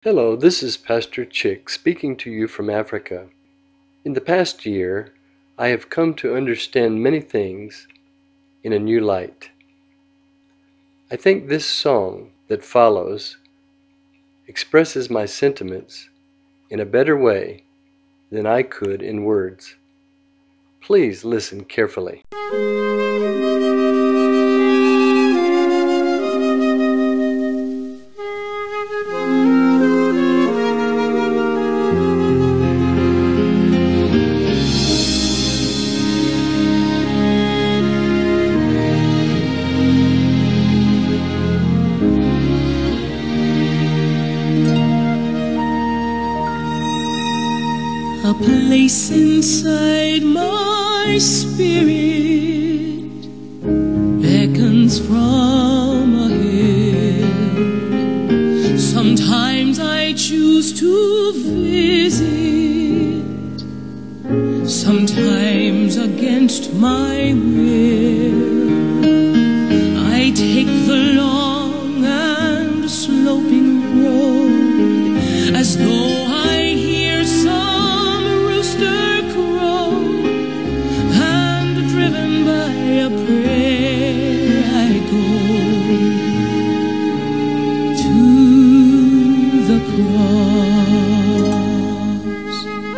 Hello, this is Pastor Chick speaking to you from Africa. In the past year, I have come to understand many things in a new light. I think this song that follows expresses my sentiments in a better way than I could in words. Please listen carefully. A place inside my spirit beckons from a hill. Sometimes I choose to visit, sometimes against my will. I take the long and sloping road as though I hear some rooster crow, and driven by a prayer I go to the cross.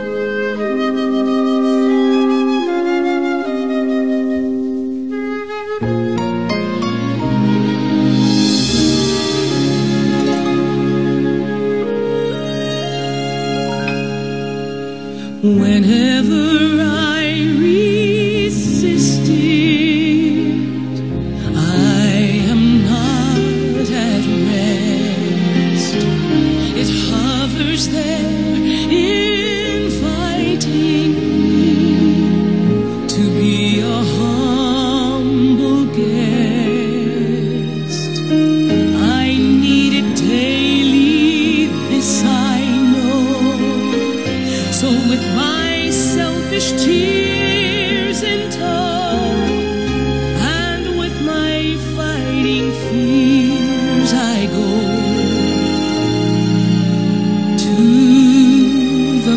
Whenever I resist it, I am not at rest. It hovers there, inviting me to be a humble guest. I need it daily, this I know. So with my selfish tears in tow, and with my fighting fears, I go to the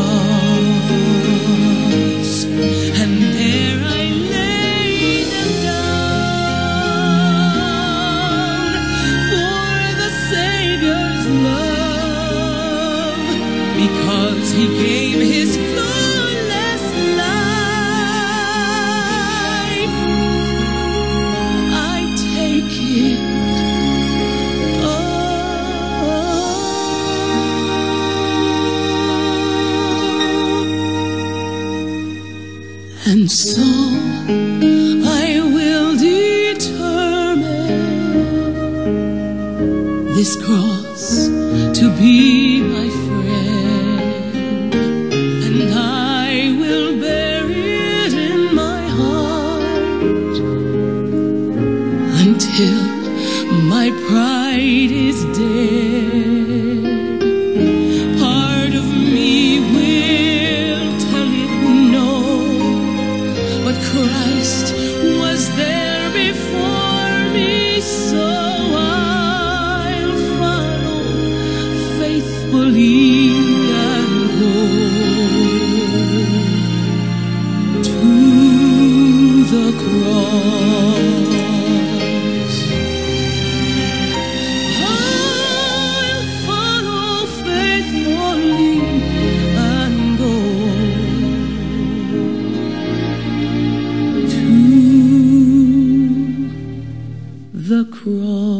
cross, and there I lay them down for the Savior's love, because He gave His flawless life. I take it all, and so I will determine this cross to be my friend, and I will bear it in my heart until my pride is dead. Part of me will tell it no, but Christ was there before me, so I'll follow faithfully and go to the cross. I'll follow faithfully and go to the cross.